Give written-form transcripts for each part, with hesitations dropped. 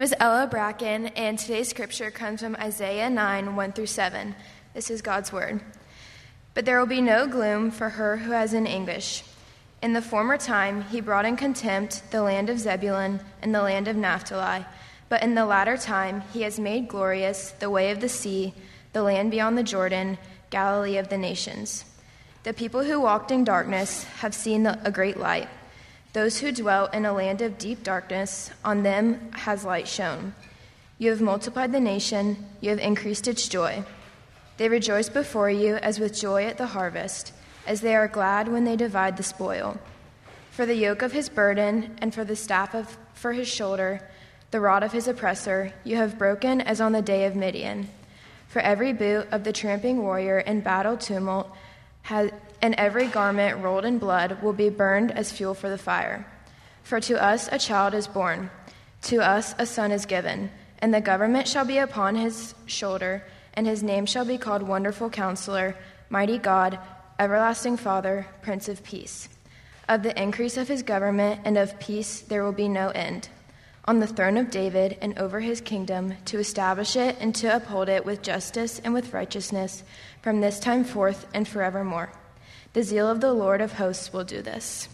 name is Ella Bracken, and today's scripture comes from Isaiah 9, 1 through 7. This is God's word. But there will be no gloom for her who has an anguish. In the former time he brought in contempt the land of Zebulun and the land of Naphtali, but in the latter time he has made glorious the way of the sea, the land beyond the Jordan, Galilee of the nations. The people who walked in darkness have seen a great light. Those who dwell in a land of deep darkness, on them has light shone. You have multiplied the nation, you have increased its joy. They rejoice before you as with joy at the harvest, as they are glad when they divide the spoil. For the yoke of his burden and for the staff for his shoulder, the rod of his oppressor, you have broken as on the day of Midian. For every boot of the tramping warrior in battle tumult and every garment rolled in blood will be burned as fuel for the fire. For to us a child is born, to us a son is given, and the government shall be upon his shoulder, and his name shall be called Wonderful Counselor, Mighty God, Everlasting Father, Prince of Peace. Of the increase of his government and of peace there will be no end. On the throne of David and over his kingdom, to establish it and to uphold it with justice and with righteousness, from this time forth and forevermore. The zeal of the Lord of hosts will do this.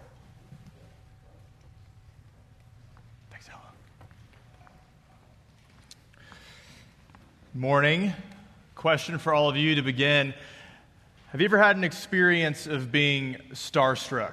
Thanks, Ella. Morning. Question for all of you to begin. Have you ever had an experience of being starstruck?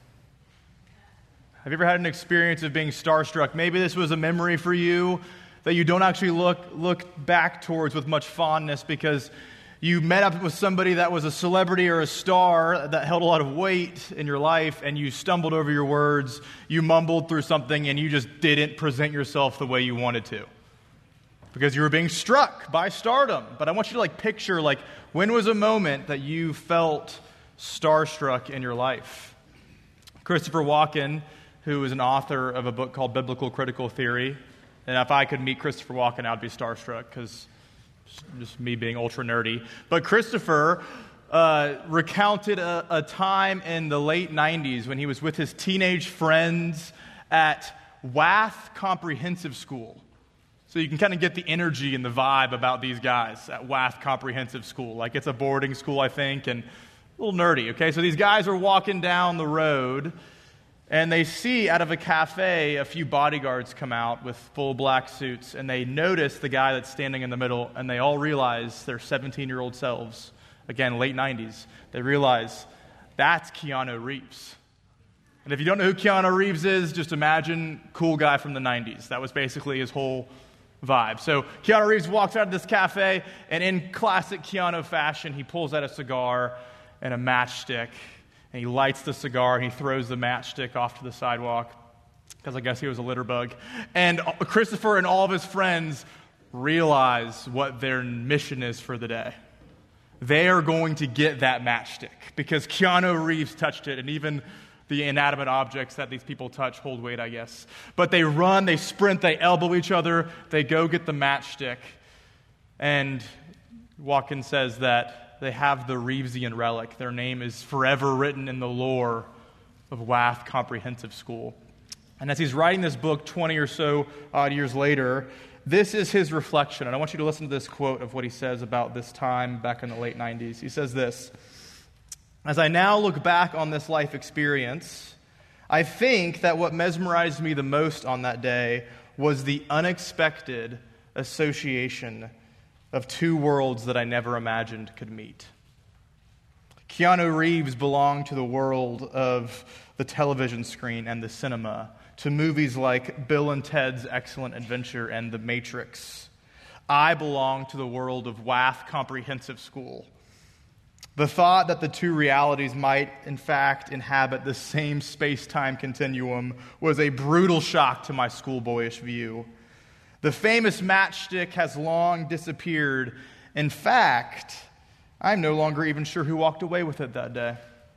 Have you ever had an experience of being starstruck? Maybe this was a memory for you that you don't actually look back towards with much fondness because you met up with somebody that was a celebrity or a star that held a lot of weight in your life, and you stumbled over your words, you mumbled through something, and you just didn't present yourself the way you wanted to because you were being struck by stardom. But I want you to picture, when was a moment that you felt starstruck in your life? Christopher Walken, who is an author of a book called Biblical Critical Theory, and if I could meet Christopher Walken, I'd be starstruck because just me being ultra nerdy. But Christopher recounted a time in the late 90s when he was with his teenage friends at Wath Comprehensive School. So you can kind of get the energy and the vibe about these guys at Wath Comprehensive School. It's a boarding school, I think, and a little nerdy, okay? So these guys are walking down the road, and they see out of a cafe a few bodyguards come out with full black suits, and they notice the guy that's standing in the middle, and they all realize their 17-year-old selves. Again, late 90s. They realize that's Keanu Reeves. And if you don't know who Keanu Reeves is, just imagine cool guy from the 90s. That was basically his whole vibe. So Keanu Reeves walks out of this cafe, and in classic Keanu fashion, he pulls out a cigar and a matchstick, and he lights the cigar, and he throws the matchstick off to the sidewalk, because I guess he was a litter bug. And Christopher and all of his friends realize what their mission is for the day. They are going to get that matchstick, because Keanu Reeves touched it, and even the inanimate objects that these people touch hold weight, I guess. But they run, they sprint, they elbow each other, they go get the matchstick. And Watkins says that they have the Reevesian relic. Their name is forever written in the lore of Wath Comprehensive School. And as he's writing this book 20 or so odd years later, this is his reflection. And I want you to listen to this quote of what he says about this time back in the late 90s. He says this: "As I now look back on this life experience, I think that what mesmerized me the most on that day was the unexpected association of two worlds that I never imagined could meet. Keanu Reeves belonged to the world of the television screen and the cinema, to movies like Bill and Ted's Excellent Adventure and The Matrix. I belong to the world of Wath Comprehensive School. The thought that the two realities might, in fact, inhabit the same space-time continuum was a brutal shock to my schoolboyish view. The famous matchstick has long disappeared. In fact, I'm no longer even sure who walked away with it that day.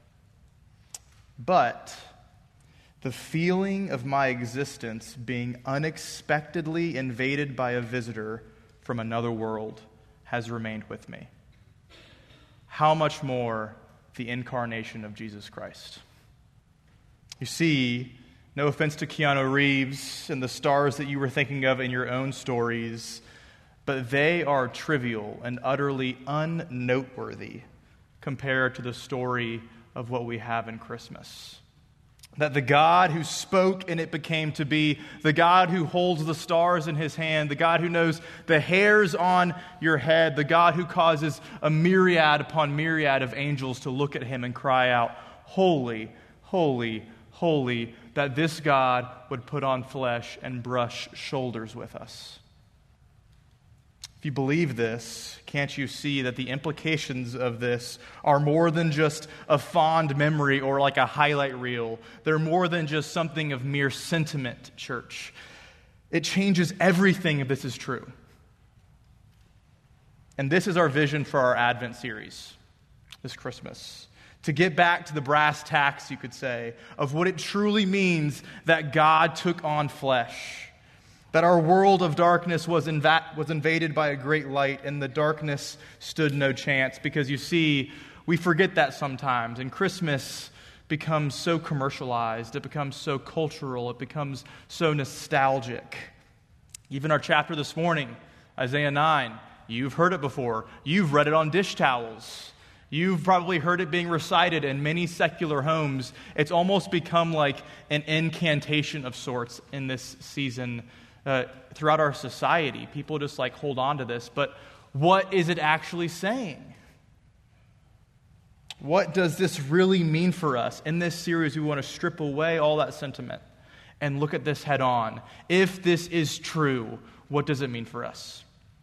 But the feeling of my existence being unexpectedly invaded by a visitor from another world has remained with me. How much more the incarnation of Jesus Christ?" You see, No offense to Keanu Reeves and the stars that you were thinking of in your own stories, but they are trivial and utterly unnoteworthy compared to the story of what we have in Christmas. That the God who spoke and it became to be, the God who holds the stars in his hand, the God who knows the hairs on your head, the God who causes a myriad upon myriad of angels to look at him and cry out, "Holy, holy, holy," that this God would put on flesh and brush shoulders with us. If you believe this, can't you see that the implications of this are more than just a fond memory or like a highlight reel? They're more than just something of mere sentiment, church. It changes everything if this is true. And this is our vision for our Advent series this Christmas. To get back to the brass tacks, you could say, of what it truly means that God took on flesh. That our world of darkness was invaded by a great light, and the darkness stood no chance. Because you see, we forget that sometimes, and Christmas becomes so commercialized, it becomes so cultural, it becomes so nostalgic. Even our chapter this morning, Isaiah 9, you've heard it before. You've read it on dish towels. You've probably heard it being recited in many secular homes. It's almost become like an incantation of sorts in this season. Throughout our society, people just like hold on to this. But what is it actually saying? What does this really mean for us? In this series, we want to strip away all that sentiment and look at this head on. If this is true, what does it mean for us?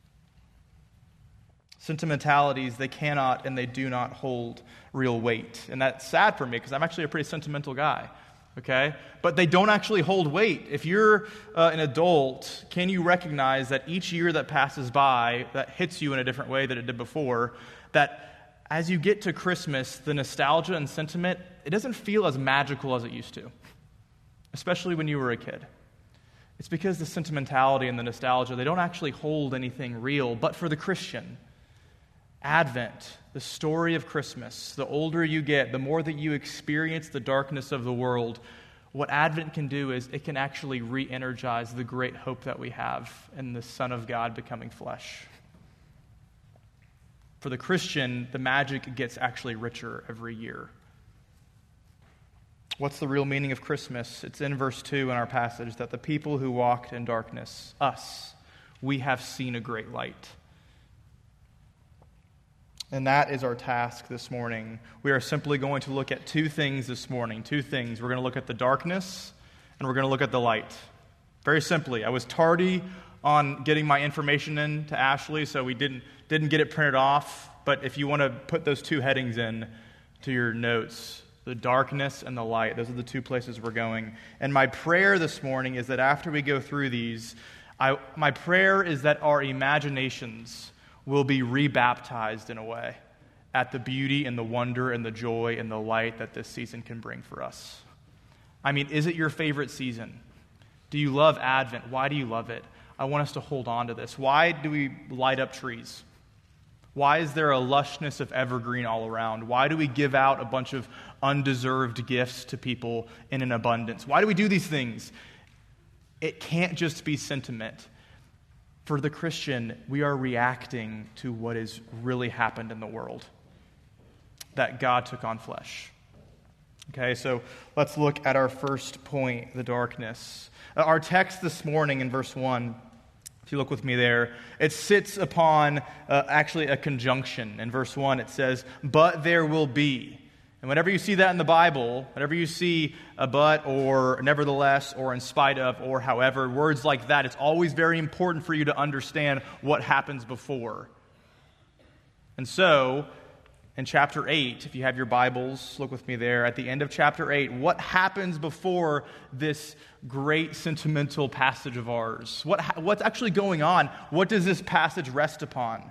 Sentimentalities, they cannot and they do not hold real weight. And that's sad for me because I'm actually a pretty sentimental guy. Okay? But they don't actually hold weight. If you're an adult, can you recognize that each year that passes by, that hits you in a different way than it did before, that as you get to Christmas, the nostalgia and sentiment, it doesn't feel as magical as it used to, especially when you were a kid. It's because the sentimentality and the nostalgia, they don't actually hold anything real. But for the Christian, Advent, the story of Christmas, the older you get, the more that you experience the darkness of the world, what Advent can do is it can actually re-energize the great hope that we have in the Son of God becoming flesh. For the Christian, the magic gets actually richer every year. What's the real meaning of Christmas? It's in verse 2 in our passage, that the people who walked in darkness, us, we have seen a great light. And that is our task this morning. We are simply going to look at two things this morning. Two things. We're going to look at the darkness, and we're going to look at the light. Very simply, I was tardy on getting my information in to Ashley, so we didn't get it printed off. But if you want to put those two headings in to your notes, the darkness and the light, those are the two places we're going. And my prayer this morning is that after we go through these, my prayer is that our imaginations will be rebaptized in a way at the beauty and the wonder and the joy and the light that this season can bring for us. I mean, is it your favorite season? Do you love Advent? Why do you love it? I want us to hold on to this. Why do we light up trees? Why is there a lushness of evergreen all around? Why do we give out a bunch of undeserved gifts to people in an abundance? Why do we do these things? It can't just be sentiment. For the Christian, we are reacting to what has really happened in the world, that God took on flesh. Okay, so let's look at our first point, the darkness. Our text this morning in verse 1, if you look with me there, it sits upon actually a conjunction. In verse 1, it says, "But there will be." And whenever you see that in the Bible, whenever you see a but or nevertheless or in spite of or however, words like that, it's always very important for you to understand what happens before. And so, in chapter 8, if you have your Bibles, look with me there, at the end of chapter 8, what happens before this great sentimental passage of ours? What's actually going on? What does this passage rest upon?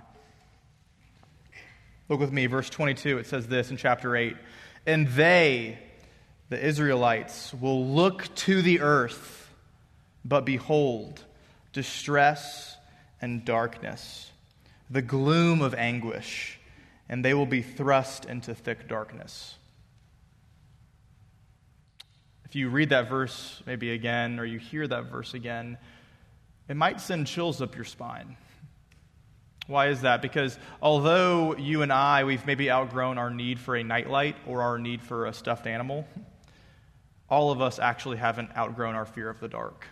Look with me, verse 22, it says this in chapter 8. "And they," the Israelites, "will look to the earth, but behold, distress and darkness, the gloom of anguish, and they will be thrust into thick darkness." if you read that verse maybe again, or you hear that verse again, it might send chills up your spine. Why is that? Because although you and I, we've maybe outgrown our need for a nightlight or our need for a stuffed animal, all of us actually haven't outgrown our fear of the dark.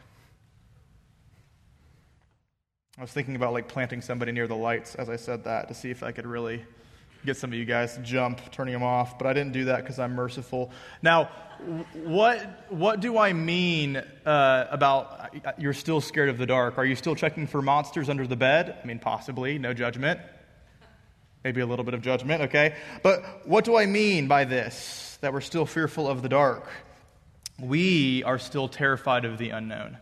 I was thinking about planting somebody near the lights as I said that to see if I could really get some of you guys to jump, turning them off, but I didn't do that because I'm merciful. Now, what do I mean about you're still scared of the dark? Are you still checking for monsters under the bed? I mean, possibly, no judgment. Maybe a little bit of judgment, okay? But what do I mean by this, that we're still fearful of the dark? We are still terrified of the unknown,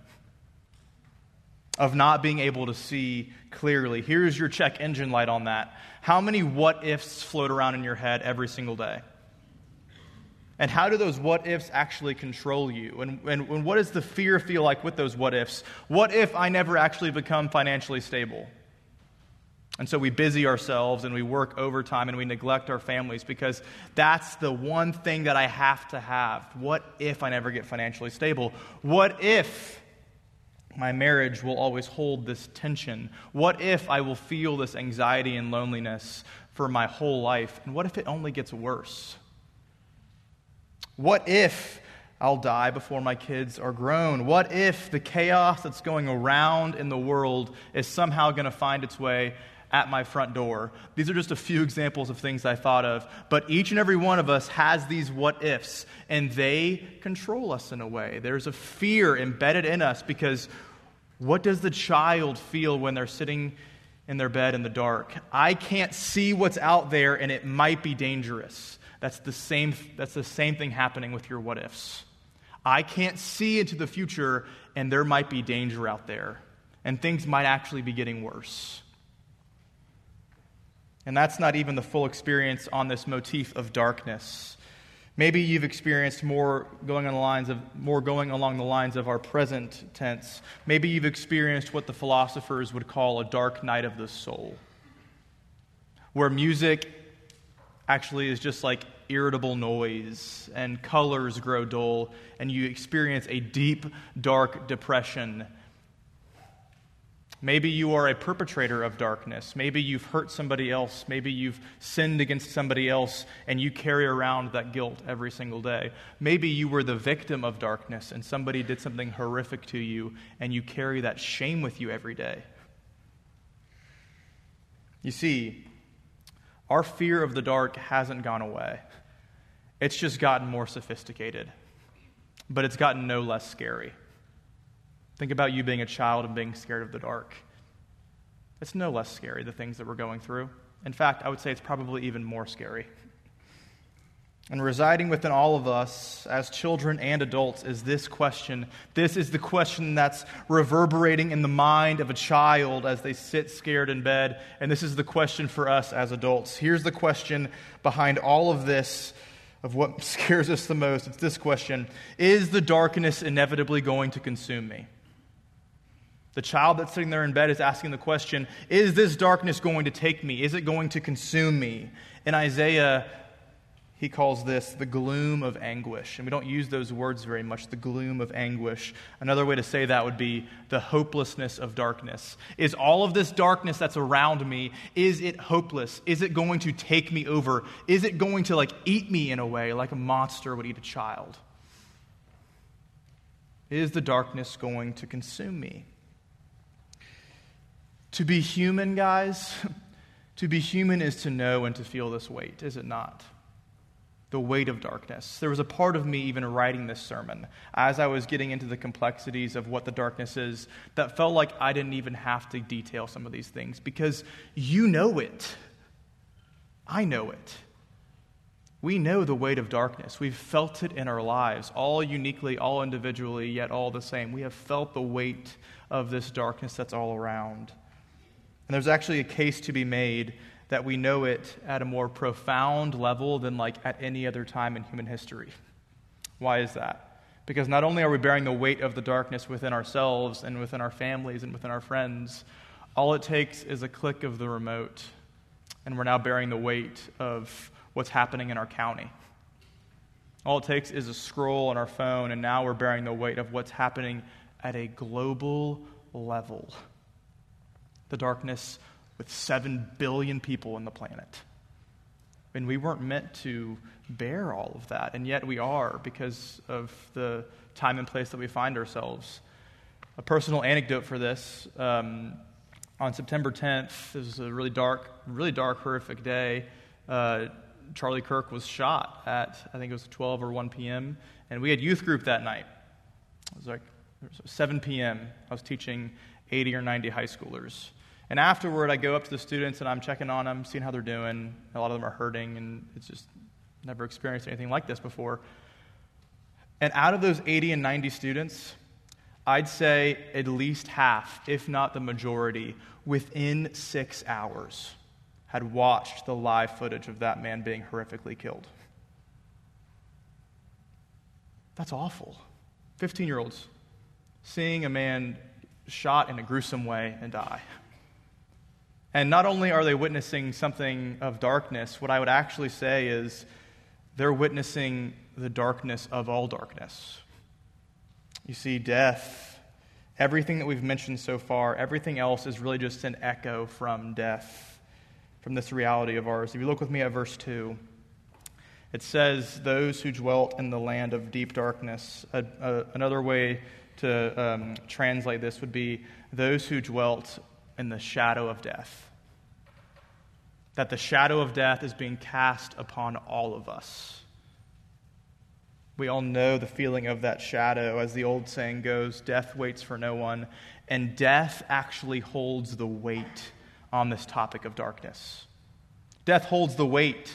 of not being able to see clearly. Here's your check engine light on that. How many what-ifs float around in your head every single day? And how do those what-ifs actually control you? And what does the fear feel like with those what-ifs? What if I never actually become financially stable? And so we busy ourselves and we work overtime and we neglect our families because that's the one thing that I have to have. What if I never get financially stable? What if my marriage will always hold this tension? What if I will feel this anxiety and loneliness for my whole life? And what if it only gets worse? What if I'll die before my kids are grown? What if the chaos that's going around in the world is somehow going to find its way at my front door? These are just a few examples of things I thought of, but each and every one of us has these what-ifs, and they control us in a way. There's a fear embedded in us because what does the child feel when they're sitting in their bed in the dark? I can't see what's out there, and it might be dangerous. That's the same thing happening with your what-ifs. I can't see into the future, and there might be danger out there, and things might actually be getting worse. And that's not even the full experience on this motif of darkness. Maybe you've experienced more going along the lines of our present tense. Maybe you've experienced what the philosophers would call a dark night of the soul, where music actually is just like irritable noise, and colors grow dull, and you experience a deep, dark depression. Maybe you are a perpetrator of darkness. Maybe you've hurt somebody else. Maybe you've sinned against somebody else, and you carry around that guilt every single day. Maybe you were the victim of darkness, and somebody did something horrific to you, and you carry that shame with you every day. You see, our fear of the dark hasn't gone away. It's just gotten more sophisticated, but it's gotten no less scary. Think about you being a child and being scared of the dark. It's no less scary, the things that we're going through. In fact, I would say it's probably even more scary. And residing within all of us as children and adults is this question. This is the question that's reverberating in the mind of a child as they sit scared in bed. And this is the question for us as adults. Here's the question behind all of this, of what scares us the most. It's this question: is the darkness inevitably going to consume me? The child that's sitting there in bed is asking the question, is this darkness going to take me? Is it going to consume me? In Isaiah, he calls this the gloom of anguish. And we don't use those words very much, the gloom of anguish. Another way to say that would be the hopelessness of darkness. Is all of this darkness that's around me, is it hopeless? Is it going to take me over? Is it going to eat me in a way like a monster would eat a child? Is the darkness going to consume me? To be human, guys, to be human is to know and to feel this weight, is it not? The weight of darkness. There was a part of me even writing this sermon, as I was getting into the complexities of what the darkness is, that felt like I didn't even have to detail some of these things, because you know it. I know it. We know the weight of darkness. We've felt it in our lives, all uniquely, all individually, yet all the same. We have felt the weight of this darkness that's all around. And there's actually a case to be made that we know it at a more profound level than at any other time in human history. Why is that? Because not only are we bearing the weight of the darkness within ourselves and within our families and within our friends, all it takes is a click of the remote, and we're now bearing the weight of what's happening in our county. All it takes is a scroll on our phone, and now we're bearing the weight of what's happening at a global level. The darkness with 7 billion people on the planet. And we weren't meant to bear all of that, and yet we are because of the time and place that we find ourselves. A personal anecdote for this, on September 10th, this was a really dark, horrific day. Charlie Kirk was shot at, I think it was 12 or 1 p.m., and we had youth group that night. It was like 7 p.m. I was teaching 80 or 90 high schoolers. And afterward, I go up to the students, and I'm checking on them, seeing how they're doing. A lot of them are hurting, and it's just never experienced anything like this before. And out of those 80 and 90 students, I'd say at least half, if not the majority, within 6 hours, had watched the live footage of that man being horrifically killed. That's awful. 15-year-olds seeing a man shot in a gruesome way and die. And not only are they witnessing something of darkness, what I would actually say is they're witnessing the darkness of all darkness. You see, death, everything that we've mentioned so far, everything else is really just an echo from death, from this reality of ours. If you look with me at verse 2, it says, those who dwelt in the land of deep darkness. Another way to translate this would be those who dwelt in the shadow of death. That the shadow of death is being cast upon all of us. We all know the feeling of that shadow. As the old saying goes, death waits for no one. And death actually holds the weight on this topic of darkness. Death holds the weight.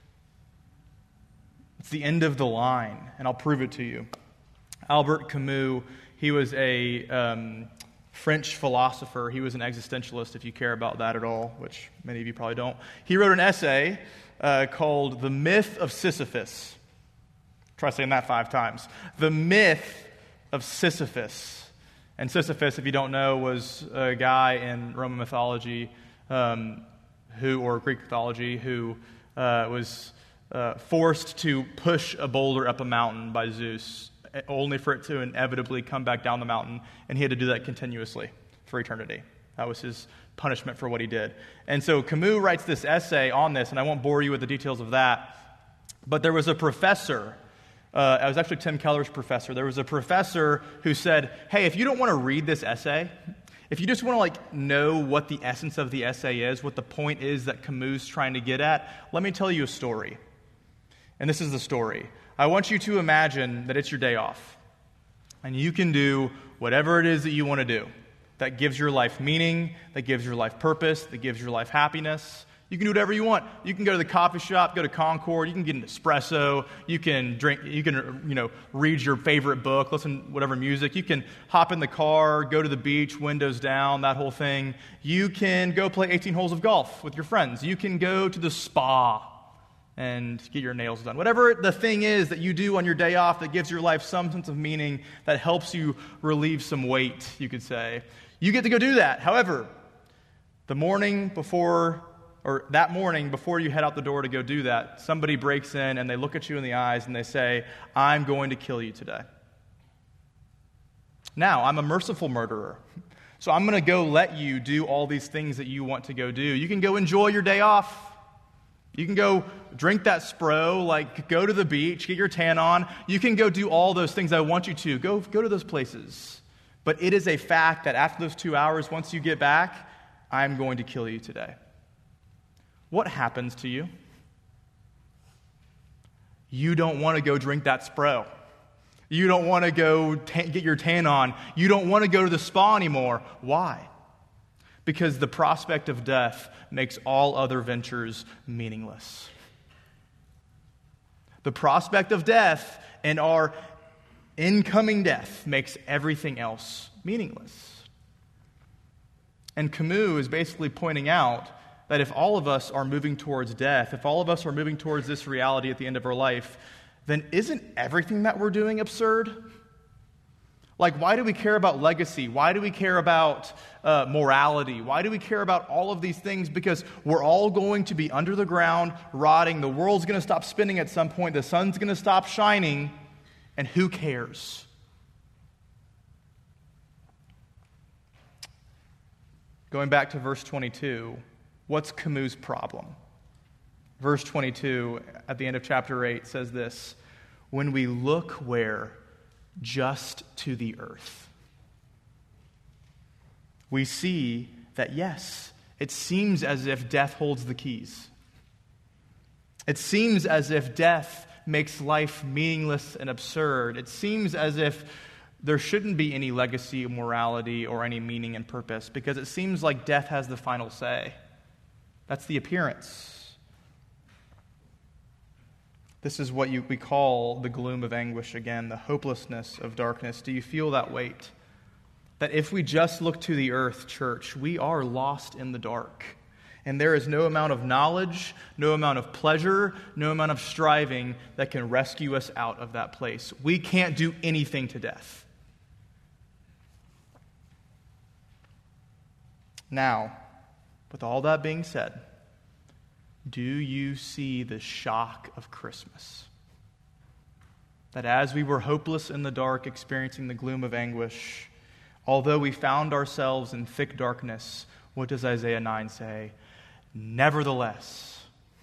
It's the end of the line, and I'll prove it to you. Albert Camus, he was a French philosopher. He was an existentialist, if you care about that at all, which many of you probably don't. He wrote an essay called The Myth of Sisyphus. Try saying that 5 times. The Myth of Sisyphus. And Sisyphus, if you don't know, was a guy in Roman mythology or Greek mythology who was forced to push a boulder up a mountain by Zeus, only for it to inevitably come back down the mountain, and he had to do that continuously for eternity. That was his punishment for what he did. And so Camus writes this essay on this, and I won't bore you with the details of that, but there was a professor, it was actually Tim Keller's professor, there was a professor who said, hey, if you don't want to read this essay, if you just want to know what the essence of the essay is, what the point is that Camus is trying to get at, let me tell you a story. And this is the story. I want you to imagine that it's your day off, and you can do whatever it is that you want to do that gives your life meaning, that gives your life purpose, that gives your life happiness. You can do whatever you want. You can go to the coffee shop, go to Concord, you can get an espresso, you can drink, you can read your favorite book, listen to whatever music, you can hop in the car, go to the beach, windows down, that whole thing. You can go play 18 holes of golf with your friends. You can go to the spa and get your nails done. Whatever the thing is that you do on your day off that gives your life some sense of meaning, that helps you relieve some weight, you could say. You get to go do that. However, that morning before you head out the door to go do that, somebody breaks in and they look at you in the eyes and they say, I'm going to kill you today. Now, I'm a merciful murderer, so I'm going to go let you do all these things that you want to go do. You can go enjoy your day off. You can go drink that Spro, go to the beach, get your tan on. You can go do all those things I want you to. Go to those places. But it is a fact that after those 2 hours, once you get back, I'm going to kill you today. What happens to you? You don't want to go drink that Spro. You don't want to go get your tan on. You don't want to go to the spa anymore. Why? Because the prospect of death makes all other ventures meaningless. The prospect of death and our incoming death makes everything else meaningless. And Camus is basically pointing out that if all of us are moving towards death, if all of us are moving towards this reality at the end of our life, then isn't everything that we're doing absurd? Like, why do we care about legacy? Why do we care about morality? Why do we care about all of these things? Because we're all going to be under the ground, rotting. The world's going to stop spinning at some point. The sun's going to stop shining. And who cares? Going back to verse 22, what's Camus' problem? Verse 22 at the end of chapter 8 says this: when we look where? Just to the earth. We see that, yes, it seems as if death holds the keys. It seems as if death makes life meaningless and absurd. It seems as if there shouldn't be any legacy, morality, or any meaning and purpose, because it seems like death has the final say. That's the appearance. This is what we call the gloom of anguish again, the hopelessness of darkness. Do you feel that weight? That if we just look to the earth, church, we are lost in the dark. And there is no amount of knowledge, no amount of pleasure, no amount of striving that can rescue us out of that place. We can't do anything to death. Now, with all that being said, do you see the shock of Christmas? That as we were hopeless in the dark, experiencing the gloom of anguish, although we found ourselves in thick darkness, what does Isaiah 9 say? Nevertheless,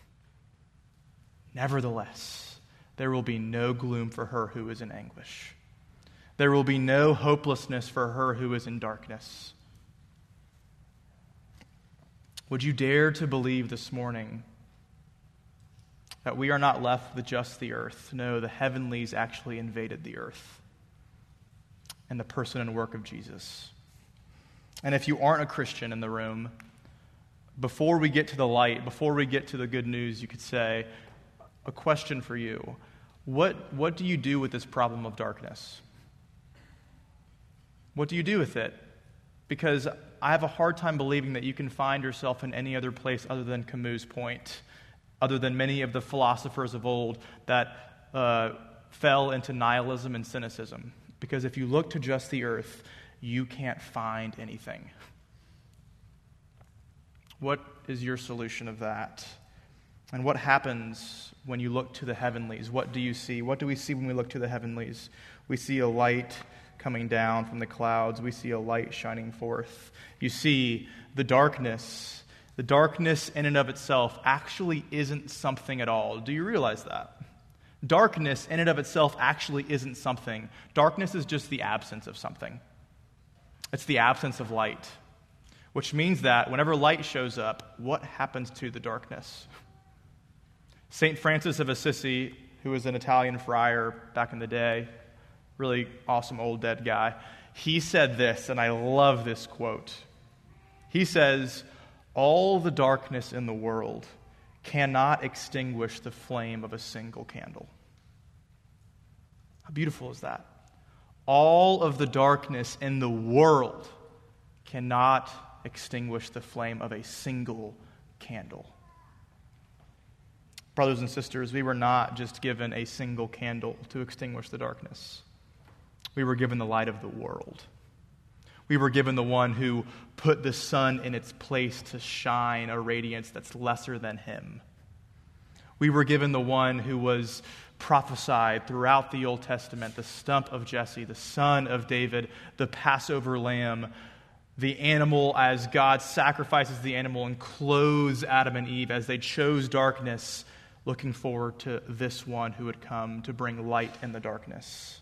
there will be no gloom for her who is in anguish. There will be no hopelessness for her who is in darkness. Would you dare to believe this morning that we are not left with just the earth? No, the heavenlies actually invaded the earth in the person and work of Jesus. And if you aren't a Christian in the room, before we get to the light, before we get to the good news, you could say, a question for you. What do you do with this problem of darkness? What do you do with it? Because I have a hard time believing that you can find yourself in any other place other than Camus' point, other than many of the philosophers of old that fell into nihilism and cynicism. Because if you look to just the earth, you can't find anything. What is your solution of that? And what happens when you look to the heavenlies? What do you see? What do we see when we look to the heavenlies? We see a light coming down from the clouds. We see a light shining forth. You see the darkness. The darkness in and of itself actually isn't something at all. Do you realize that? Darkness in and of itself actually isn't something. Darkness is just the absence of something. It's the absence of light. Which means that whenever light shows up, what happens to the darkness? St. Francis of Assisi, who was an Italian friar back in the day, really awesome old dead guy, he said this, and I love this quote. He says, "All the darkness in the world cannot extinguish the flame of a single candle." How beautiful is that? All of the darkness in the world cannot extinguish the flame of a single candle. Brothers and sisters, we were not just given a single candle to extinguish the darkness. We were given the light of the world. We were given the one who put the sun in its place to shine a radiance that's lesser than him. We were given the one who was prophesied throughout the Old Testament, the stump of Jesse, the son of David, the Passover lamb, the animal as God sacrifices the animal and clothes Adam and Eve as they chose darkness, looking forward to this one who would come to bring light in the darkness.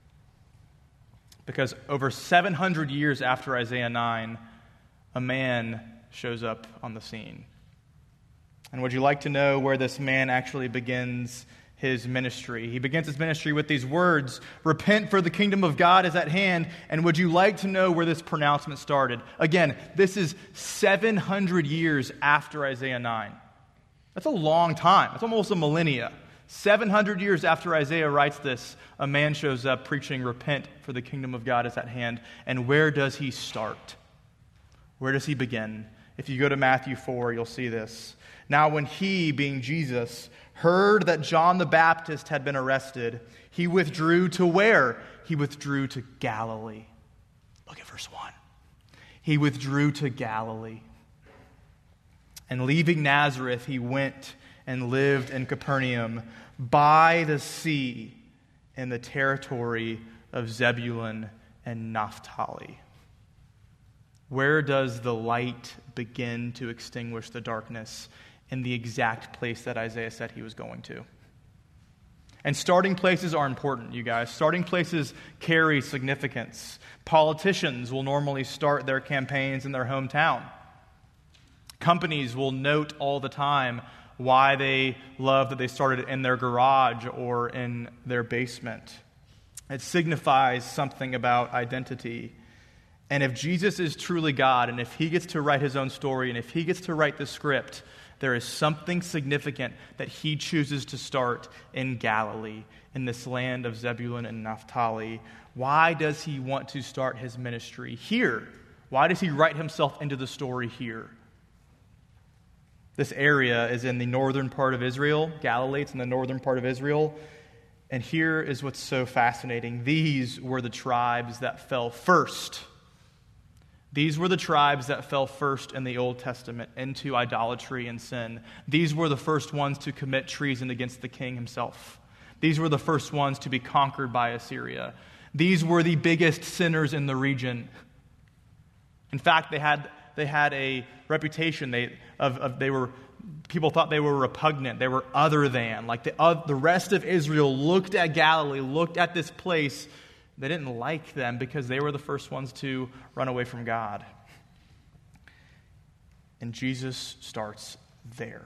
Because over 700 years after Isaiah 9, a man shows up on the scene. And would you like to know where this man actually begins his ministry? He begins his ministry with these words, "Repent, for the kingdom of God is at hand." And would you like to know where this pronouncement started? Again, this is 700 years after Isaiah 9. That's a long time. That's almost a millennia. 700 years after Isaiah writes this, a man shows up preaching, "Repent, for the kingdom of God is at hand." And where does he start? Where does he begin? If you go to Matthew 4, you'll see this. Now when he, being Jesus, heard that John the Baptist had been arrested, he withdrew to where? He withdrew to Galilee. Look at verse 1. He withdrew to Galilee. And leaving Nazareth, he went and lived in Capernaum by the sea in the territory of Zebulun and Naphtali. Where does the light begin to extinguish the darkness? In the exact place that Isaiah said he was going to. And starting places are important, you guys. Starting places carry significance. Politicians will normally start their campaigns in their hometown. Companies will note all the time why they love that they started in their garage or in their basement. It signifies something about identity. And if Jesus is truly God, and if he gets to write his own story, and if he gets to write the script, there is something significant that he chooses to start in Galilee, in this land of Zebulun and Naphtali. Why does he want to start his ministry here? Why does he write himself into the story here? This area is in the northern part of Israel. Galilee, it's in the northern part of Israel. And here is what's so fascinating. These were the tribes that fell first. These were the tribes that fell first in the Old Testament into idolatry and sin. These were the first ones to commit treason against the king himself. These were the first ones to be conquered by Assyria. These were the biggest sinners in the region. In fact, they had a reputation. People thought they were repugnant. They were other than. Like the rest of Israel looked at Galilee, looked at this place. They didn't like them because they were the first ones to run away from God. And Jesus starts there.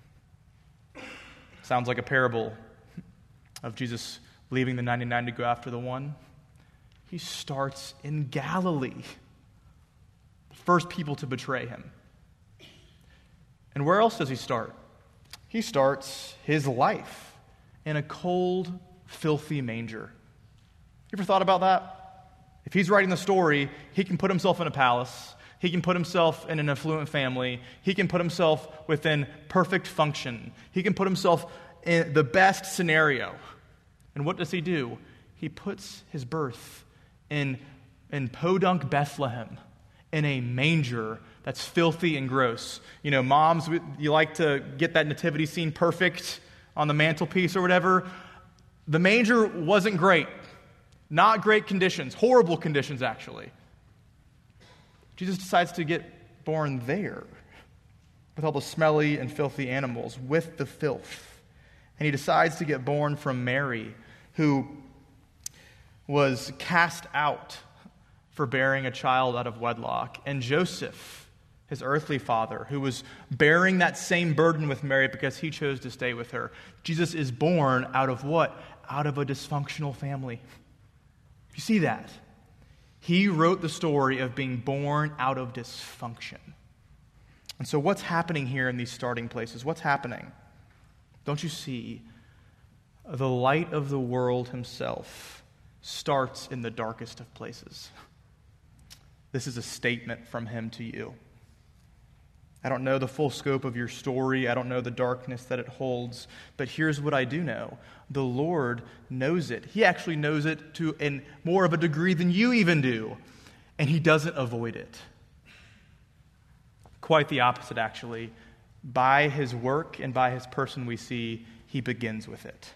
Sounds like a parable of Jesus leaving the 99 to go after the one. He starts in Galilee. The first people to betray him. And where else does he start? He starts his life in a cold, filthy manger. You ever thought about that? If he's writing the story, he can put himself in a palace. He can put himself in an affluent family. He can put himself within perfect function. He can put himself in the best scenario. And what does he do? He puts his birth in podunk Bethlehem, in a manger that's filthy and gross. You know, moms, you like to get that nativity scene perfect on the mantelpiece or whatever. The manger wasn't great. Not great conditions, horrible conditions, actually. Jesus decides to get born there with all the smelly and filthy animals, with the filth. And he decides to get born from Mary, who was cast out for bearing a child out of wedlock, and Joseph, his earthly father, who was bearing that same burden with Mary because he chose to stay with her. Jesus is born out of what? Out of a dysfunctional family. You see that? He wrote the story of being born out of dysfunction. And so what's happening here in these starting places? What's happening? Don't you see? The light of the world himself starts in the darkest of places. This is a statement from him to you. I don't know the full scope of your story. I don't know the darkness that it holds. But here's what I do know. The Lord knows it. He actually knows it to in more of a degree than you even do. And he doesn't avoid it. Quite the opposite, actually. By his work and by his person we see, he begins with it.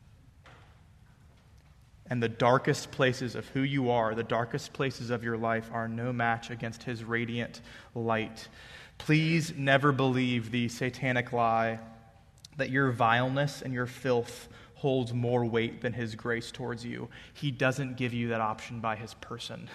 And the darkest places of who you are, the darkest places of your life are no match against his radiant light. Please never believe the satanic lie that your vileness and your filth holds more weight than his grace towards you. He doesn't give you that option by his person.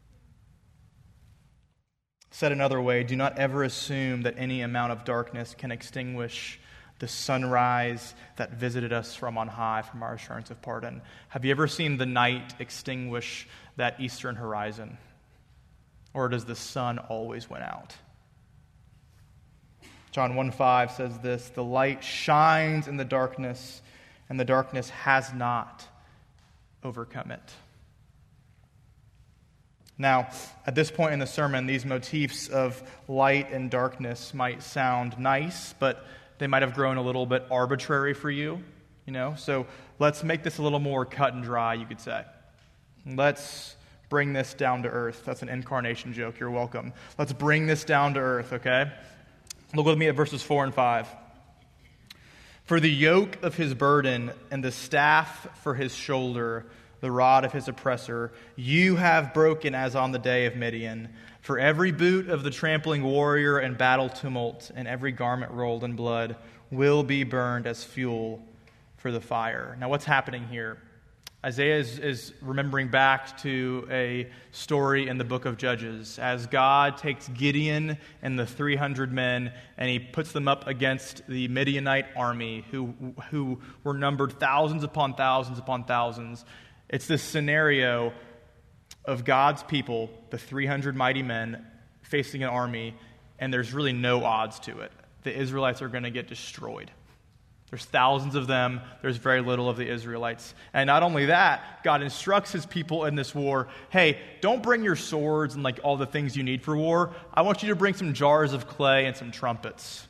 Said another way, do not ever assume that any amount of darkness can extinguish the sunrise that visited us from on high, from our assurance of pardon. Have you ever seen the night extinguish that eastern horizon? Or does the sun always win out? John 1:5 says this, the light shines in the darkness, and the darkness has not overcome it. Now, at this point in the sermon, these motifs of light and darkness might sound nice, but they might have grown a little bit arbitrary for you, So let's make this a little more cut and dry, you could say. Let's bring this down to earth. That's an incarnation joke. You're welcome. Let's bring this down to earth, okay? Look with me at verses 4 and 5. For the yoke of his burden and the staff for his shoulder, the rod of his oppressor, you have broken as on the day of Midian. For every boot of the trampling warrior and battle tumult, and every garment rolled in blood, will be burned as fuel for the fire. Now, what's happening here? Isaiah is remembering back to a story in the book of Judges as God takes Gideon and the 300 men and he puts them up against the Midianite army who were numbered thousands upon thousands upon thousands. It's this scenario of God's people, the 300 mighty men, facing an army, and there's really no odds to it. The Israelites are going to get destroyed. There's thousands of them. There's very little of the Israelites. And not only that, God instructs his people in this war, hey, don't bring your swords and all the things you need for war. I want you to bring some jars of clay and some trumpets.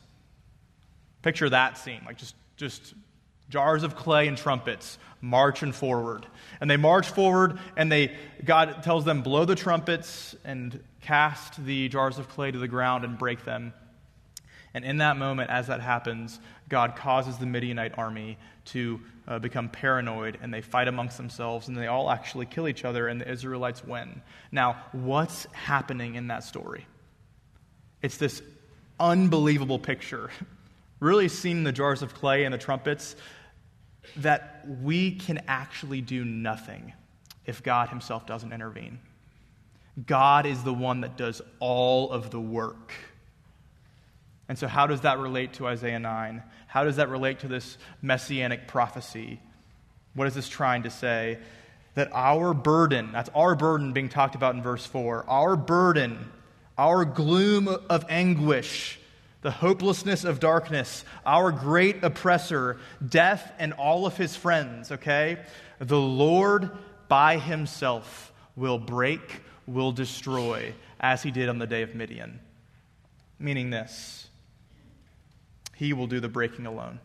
Picture that scene, just jars of clay and trumpets marching forward. And they march forward, and God tells them, blow the trumpets and cast the jars of clay to the ground and break them. And in that moment, as that happens, God causes the Midianite army to become paranoid, and they fight amongst themselves, and they all actually kill each other, and the Israelites win. Now, what's happening in that story? It's this unbelievable picture, really seeing the jars of clay and the trumpets, that we can actually do nothing if God himself doesn't intervene. God is the one that does all of the work. And so how does that relate to Isaiah 9? How does that relate to this messianic prophecy? What is this trying to say? That our burden, that's our burden being talked about in verse 4, our burden, our gloom of anguish, the hopelessness of darkness, our great oppressor, death and all of his friends, okay? The Lord by himself will break, will destroy, as he did on the day of Midian. Meaning this: he will do the breaking alone.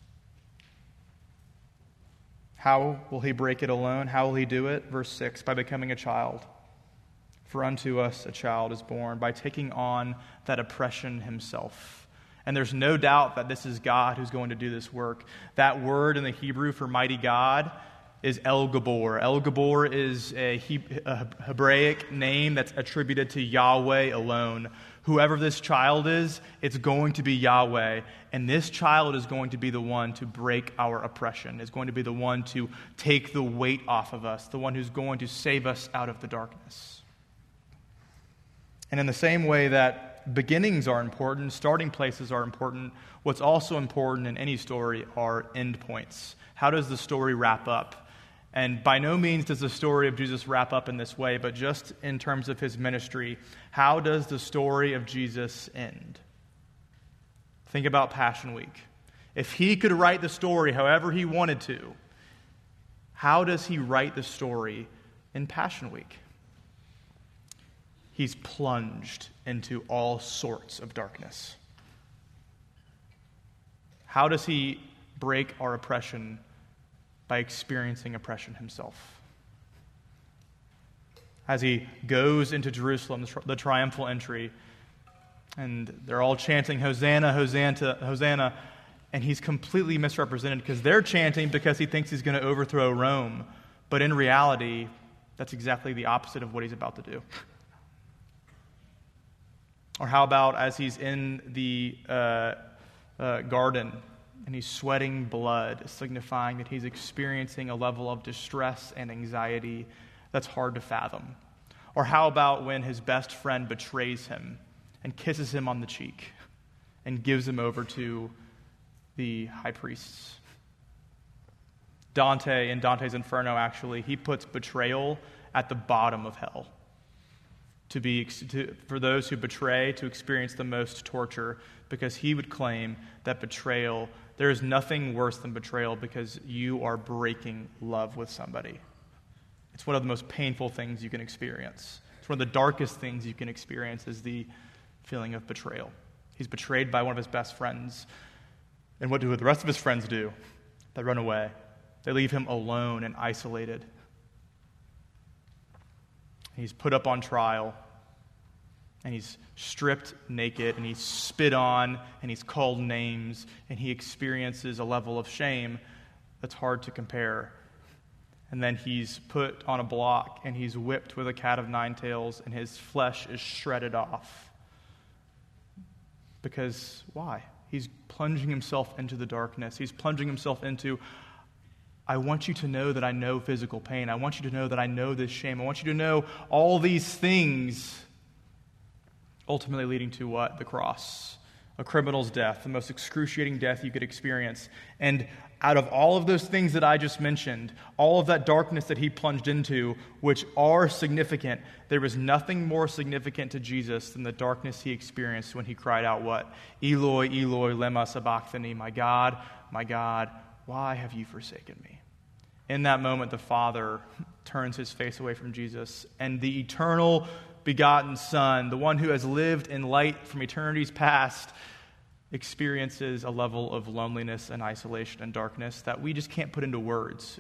How will he break it alone? How will he do it? Verse 6, by becoming a child. For unto us a child is born, by taking on that oppression himself. And there's no doubt that this is God who's going to do this work. That word in the Hebrew for mighty God is El Gabor. El Gabor is a Hebraic name that's attributed to Yahweh alone. Whoever this child is, it's going to be Yahweh. And this child is going to be the one to break our oppression, is going to be the one to take the weight off of us, the one who's going to save us out of the darkness. And in the same way that beginnings are important, starting places are important, what's also important in any story are end points. How does the story wrap up? And by no means does the story of Jesus wrap up in this way, but just in terms of his ministry, how does the story of Jesus end? Think about Passion Week. If he could write the story however he wanted to, how does he write the story in Passion Week? He's plunged into all sorts of darkness. How does he break our oppression? By experiencing oppression himself. As he goes into Jerusalem, the triumphal entry, and they're all chanting, Hosanna, Hosanna, Hosanna, and he's completely misrepresented because they're chanting because he thinks he's going to overthrow Rome. But in reality, that's exactly the opposite of what he's about to do. Or how about as he's in the garden, and he's sweating blood, signifying that he's experiencing a level of distress and anxiety that's hard to fathom. Or how about when his best friend betrays him and kisses him on the cheek and gives him over to the high priests? Dante, in Dante's Inferno, actually, he puts betrayal at the bottom of hell. For those who betray, to experience the most torture, because he would claim that betrayal, there is nothing worse than betrayal because you are breaking love with somebody. It's one of the most painful things you can experience, It's one of the darkest things you can experience is the feeling of betrayal. He's betrayed by one of his best friends. And what do the rest of his friends do? They run away. They leave him alone and isolated. He's put up on trial, and he's stripped naked, and he's spit on, and he's called names, and he experiences a level of shame that's hard to compare. And then he's put on a block, and he's whipped with a cat of nine tails, and his flesh is shredded off. Because why? He's plunging himself into the darkness. He's plunging himself into, I want you to know that I know physical pain. I want you to know that I know this shame. I want you to know all these things, ultimately leading to what? The cross. A criminal's death, the most excruciating death you could experience. And out of all of those things that I just mentioned, all of that darkness that he plunged into, which are significant, there was nothing more significant to Jesus than the darkness he experienced when he cried out what? Eloi, Eloi, lema sabachthani, my God, why have you forsaken me? In that moment, the Father turns his face away from Jesus, and the eternal begotten Son, the one who has lived in light from eternity's past, experiences a level of loneliness and isolation and darkness that we just can't put into words.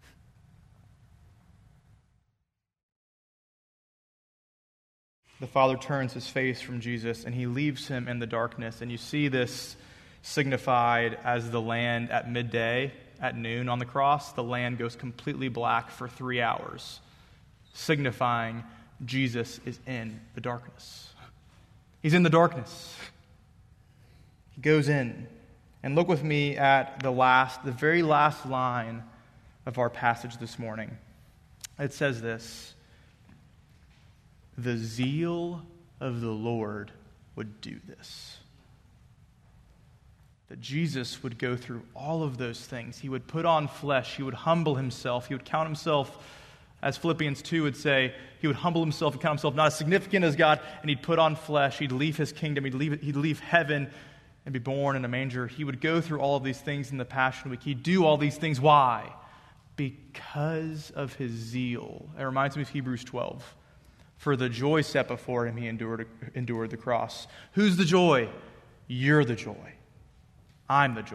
The Father turns his face from Jesus, and he leaves him in the darkness, and you see this signified as the land at midday, at noon on the cross. The land goes completely black for 3 hours, signifying Jesus is in the darkness. He's in the darkness. He goes in. And look with me at the very last line of our passage this morning. It says this: the zeal of the Lord would do this. That Jesus would go through all of those things. He would put on flesh. He would humble himself. He would count himself, as Philippians 2 would say, he would humble himself and count himself not as significant as God, and he'd put on flesh. He'd leave his kingdom. He'd leave heaven and be born in a manger. He would go through all of these things in the Passion Week. He'd do all these things. Why? Because of his zeal. It reminds me of Hebrews 12. For the joy set before him, he endured the cross. Who's the joy? You're the joy. I'm the joy.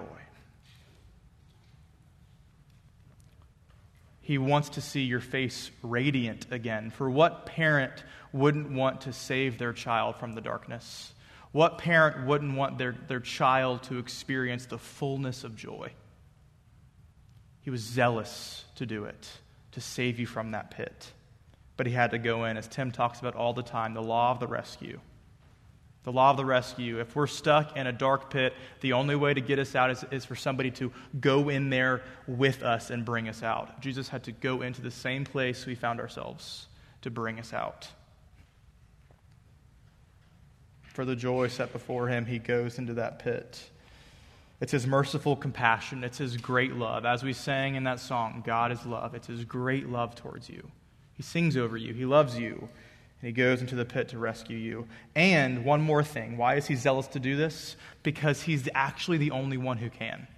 He wants to see your face radiant again. For what parent wouldn't want to save their child from the darkness? What parent wouldn't want their child to experience the fullness of joy? He was zealous to do it, to save you from that pit. But he had to go in, as Tim talks about all the time, the law of the rescue. The law of the rescue. If we're stuck in a dark pit, the only way to get us out is for somebody to go in there with us and bring us out. Jesus had to go into the same place we found ourselves to bring us out. For the joy set before him, he goes into that pit. It's his merciful compassion. It's his great love. As we sang in that song, God is love. It's his great love towards you. He sings over you. He loves you. And he goes into the pit to rescue you. And one more thing. Why is he zealous to do this? Because he's actually the only one who can.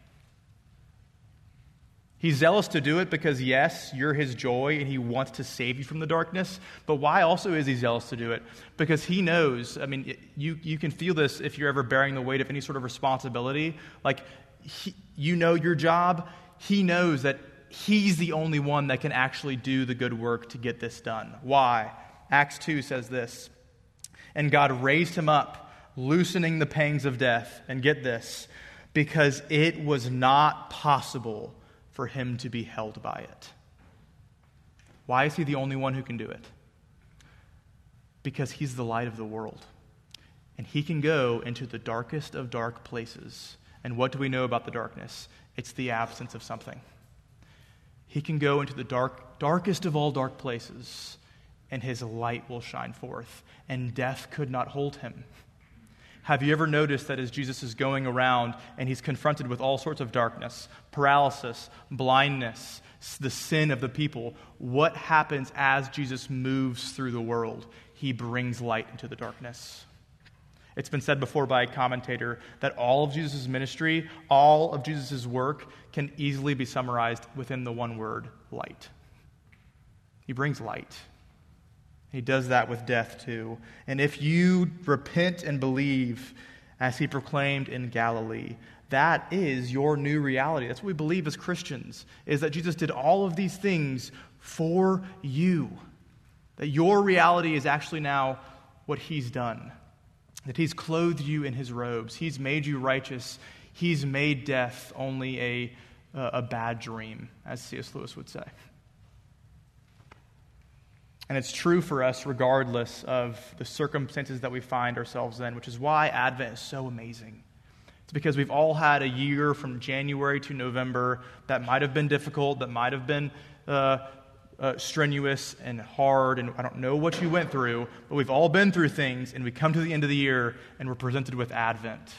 He's zealous to do it because, yes, you're his joy and he wants to save you from the darkness. But why also is he zealous to do it? Because he knows, you can feel this if you're ever bearing the weight of any sort of responsibility. Like, you know your job. He knows that he's the only one that can actually do the good work to get this done. Why? Acts 2 says this: and God raised him up, loosening the pangs of death. And get this, because it was not possible for him to be held by it. Why is he the only one who can do it? Because he's the light of the world. And he can go into the darkest of dark places. And what do we know about the darkness? It's the absence of something. He can go into the darkest of all dark places, and his light will shine forth, and death could not hold him. Have you ever noticed that as Jesus is going around and he's confronted with all sorts of darkness, paralysis, blindness, the sin of the people, what happens as Jesus moves through the world? He brings light into the darkness. It's been said before by a commentator that all of Jesus' ministry, all of Jesus' work can easily be summarized within the one word, light. He brings light. He does that with death too. And if you repent and believe as he proclaimed in Galilee, that is your new reality. That's what we believe as Christians, is that Jesus did all of these things for you. That your reality is actually now what he's done. That he's clothed you in his robes. He's made you righteous. He's made death only a bad dream, as C.S. Lewis would say. And it's true for us regardless of the circumstances that we find ourselves in, which is why Advent is so amazing. It's because we've all had a year from January to November that might have been difficult, that might have been strenuous and hard, and I don't know what you went through, but we've all been through things, and we come to the end of the year, and we're presented with Advent.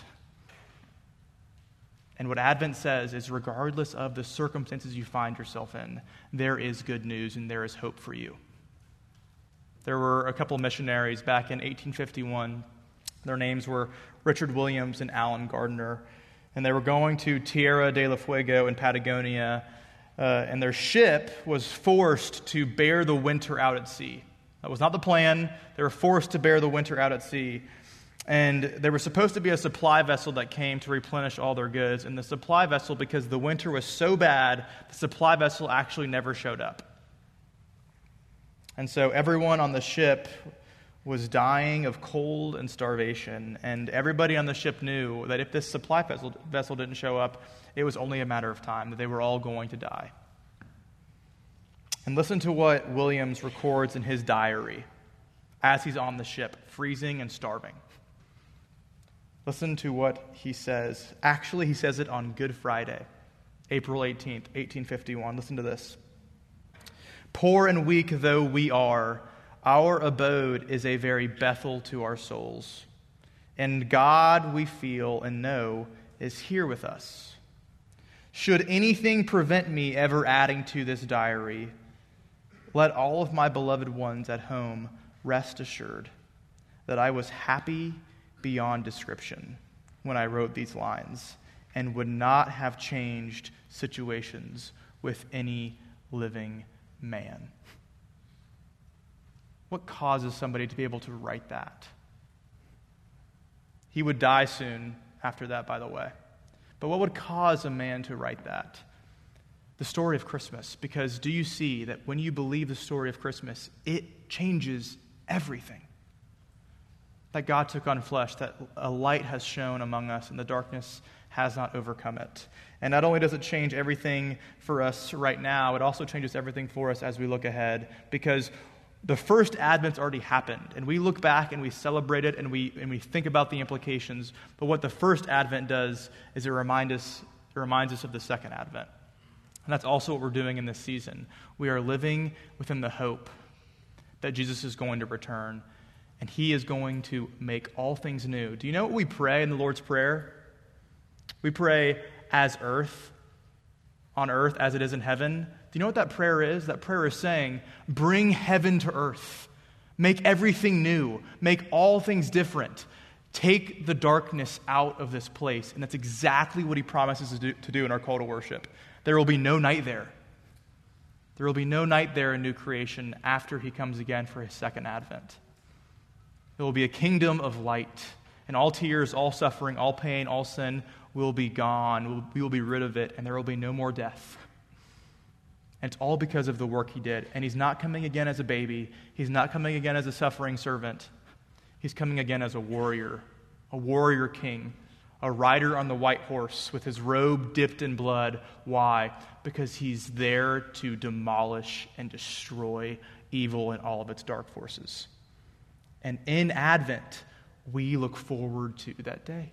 And what Advent says is, regardless of the circumstances you find yourself in, there is good news and there is hope for you. There were a couple of missionaries back in 1851. Their names were Richard Williams and Alan Gardner. And they were going to Tierra del Fuego in Patagonia, and their ship was forced to bear the winter out at sea. That was not the plan. They were forced to bear the winter out at sea. And there was supposed to be a supply vessel that came to replenish all their goods. And the supply vessel, because the winter was so bad, the supply vessel actually never showed up. And so everyone on the ship was dying of cold and starvation. And everybody on the ship knew that if this supply vessel didn't show up, it was only a matter of time, that they were all going to die. And listen to what Williams records in his diary as he's on the ship, freezing and starving. Listen to what he says. Actually, he says it on Good Friday, April 18th, 1851. Listen to this. Poor and weak though we are, our abode is a very Bethel to our souls. And God, we feel and know, is here with us. Should anything prevent me ever adding to this diary, let all of my beloved ones at home rest assured that I was happy beyond description when I wrote these lines and would not have changed situations with any living man. What causes somebody to be able to write that? He would die soon after that, by the way. But what would cause a man to write that? The story of Christmas. Because do you see that when you believe the story of Christmas, it changes everything? That God took on flesh, that a light has shone among us, and the darkness has not overcome it. And not only does it change everything for us right now, it also changes everything for us as we look ahead, because the first Advent's already happened, and we look back and we celebrate it and we think about the implications. But what the first Advent does is it reminds us of the second Advent. And that's also what we're doing in this season. We are living within the hope that Jesus is going to return, and he is going to make all things new. Do you know what we pray in the Lord's Prayer? We pray on earth as it is in heaven. Do you know what that prayer is? That prayer is saying, bring heaven to earth. Make everything new. Make all things different. Take the darkness out of this place. And that's exactly what he promises to do in our call to worship. There will be no night there. There will be no night there in new creation after he comes again for his second advent. It will be a kingdom of light, and all tears, all suffering, all pain, all sin will be gone. We will be rid of it, and there will be no more death. And it's all because of the work he did. And he's not coming again as a baby. He's not coming again as a suffering servant. He's coming again as a warrior king, a rider on the white horse with his robe dipped in blood. Why? Because he's there to demolish and destroy evil and all of its dark forces. And in Advent, we look forward to that day.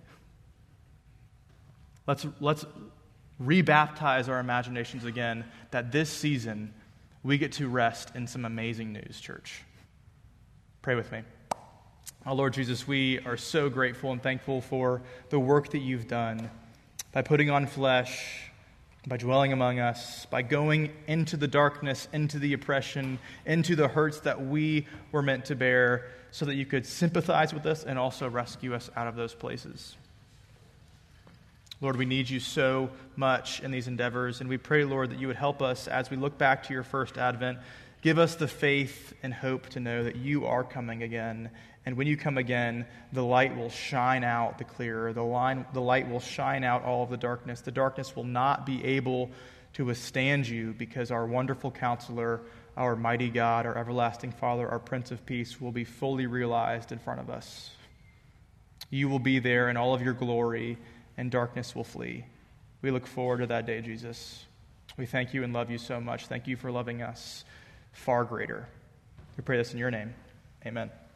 Let's rebaptize our imaginations again that this season we get to rest in some amazing news, church. Pray with me. Oh, Lord Jesus, we are so grateful and thankful for the work that you've done by putting on flesh, by dwelling among us, by going into the darkness, into the oppression, into the hurts that we were meant to bear, so that you could sympathize with us and also rescue us out of those places. Lord, we need you so much in these endeavors, and we pray, Lord, that you would help us as we look back to your first advent Give us the faith and hope to know that you are coming again. And when you come again, the light will shine out the clearer. The light will shine out all of the darkness. The darkness will not be able to withstand you, because our wonderful Counselor, our mighty God, our everlasting Father, our Prince of Peace will be fully realized in front of us. You will be there in all of your glory, and darkness will flee. We look forward to that day, Jesus. We thank you and love you so much. Thank you for loving us far greater. We pray this in your name. Amen.